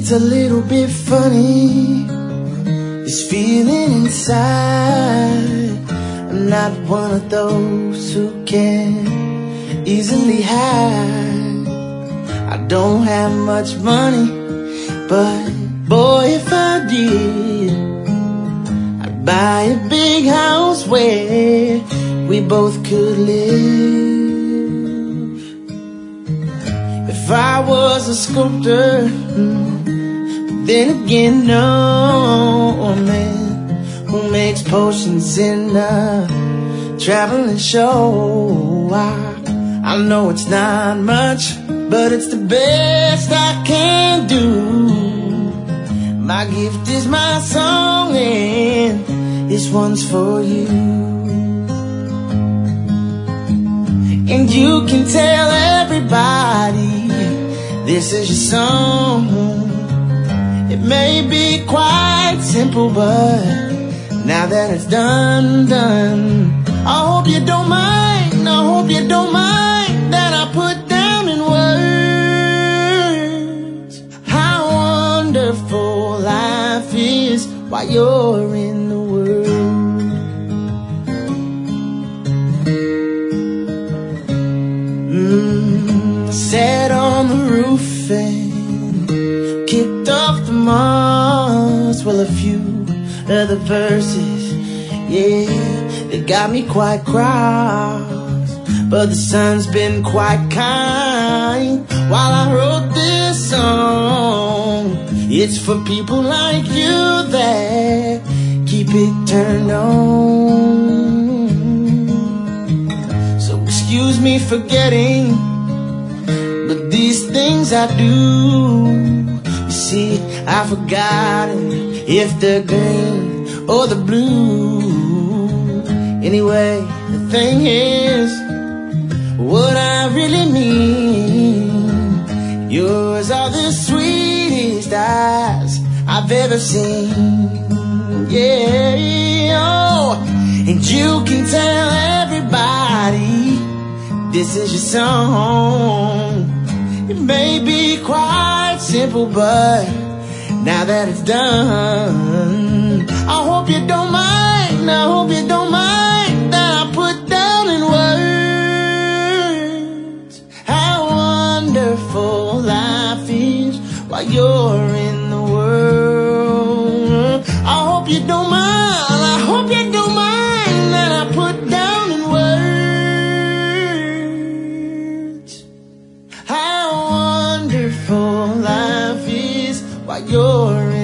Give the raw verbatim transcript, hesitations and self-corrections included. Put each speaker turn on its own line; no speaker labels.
It's a little bit funny, this feeling inside. I'm not one of those who can easily hide. I don't have much money, but boy, if I did, I'd buy a big house where we both could live. If I was a sculptor, then again, no man who makes potions in a traveling show. I, I know it's not much, but it's the best I can do. My gift is my song, and this one's for you. And you can tell everybody this is your song. It may be quite simple, but now that it's done, done, I hope you don't mind, I hope you don't mind that I put down in words how wonderful life is while you're in the world. Mm, sat on the roof and kicked off the moss. Well, a few other verses, yeah, they got me quite cross, but the sun's been quite kind while I wrote this song. It's for people like you that keep it turned on. So excuse me for getting, but these things I do, you see, I've forgotten if they're green or the blue. Anyway, the thing is, what I really mean, yours are the sweetest eyes I've ever seen. Yeah, oh, and you can tell everybody this is your song. It may be quite simple, but now that it's done, I hope you don't mind, I hope you don't mind that I put down in words how wonderful life is while you're in the world. I hope you don't mind, I hope you don't mind that I put down in words how wonderful life is while you're in